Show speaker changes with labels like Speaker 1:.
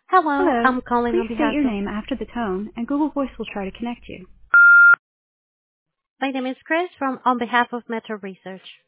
Speaker 1: Hello,
Speaker 2: Hello.
Speaker 1: I'm calling
Speaker 2: Please
Speaker 1: on
Speaker 2: state
Speaker 1: behalf
Speaker 2: your
Speaker 1: of.
Speaker 2: name after the tone, and Google Voice will try to connect you.
Speaker 1: My name is Chris from on behalf of Metro Research.